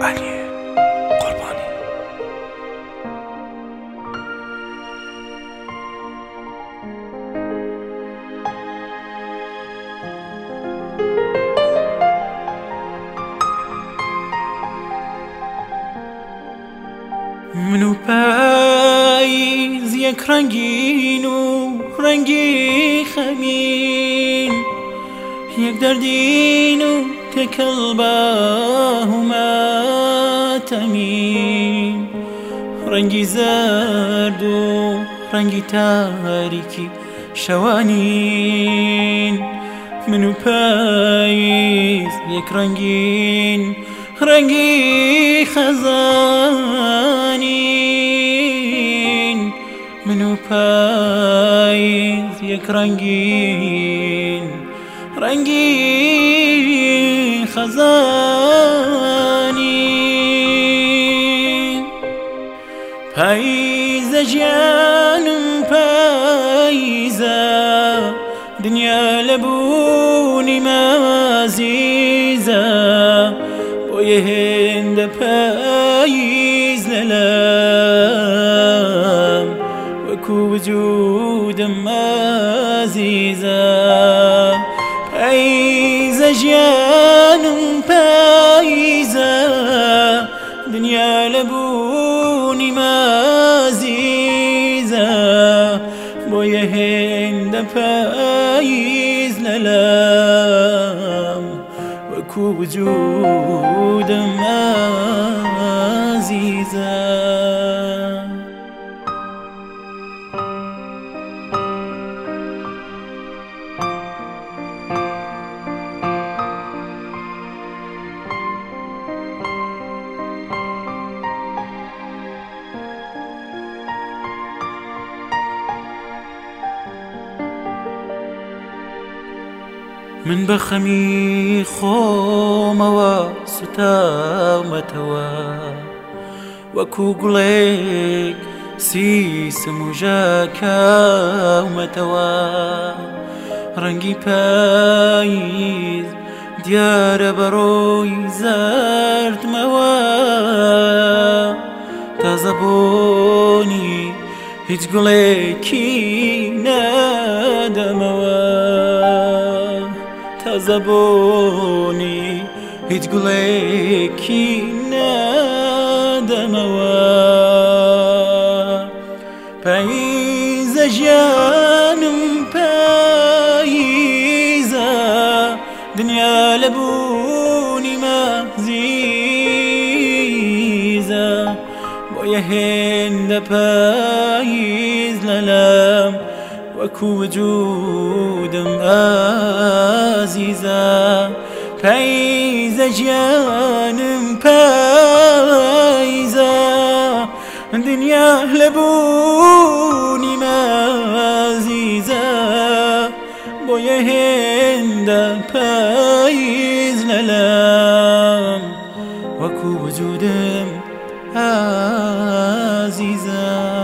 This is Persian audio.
علی قربانی. منو پاییز یک رنگین و رنگی خمین، یک دردین و تکل با ماتمین، رنگی زرد و رنگی تاریکی شوانین. منو پاییز یک رنگین رنگی خزانین، منو پاییز یک رنگین رنگی خزانین. پاییزە گیانم پاییزە، دنیا لەبوونی مازیزە، بۆیە هێندە پاییز لەلام وەکو وجودم ئازیزە. پاییزە ژیانم پاییزە، دنیا لەبوونی مازیزە، بۆیە هێندە پاییز لەلام وەکو وجودم ئازیزە. من بەخەمی خۆمەوە سوتاومەتەوە، وەکو گوڵێک سیسم و ژاکاومەتەوە. ڕەنگی پاییز دیارە بەڕۆی زەردمەوە، تازە بۆنی هیچ گوڵێکی نادەمەوە، تازە بۆنی هیچ گوڵێکی نادەمەوە. پاییزە ژیانم پاییزە، دنیا لەبوونی مازیزە، بۆیە هێندە پاییز لەلام وەکو وجودم ئازیزە. پاییزە ژیانم پاییزە، دنیا لەبوونی مازیزە، بۆیە هێندە پاییز لەلام وەکو وجودم ئازیزە.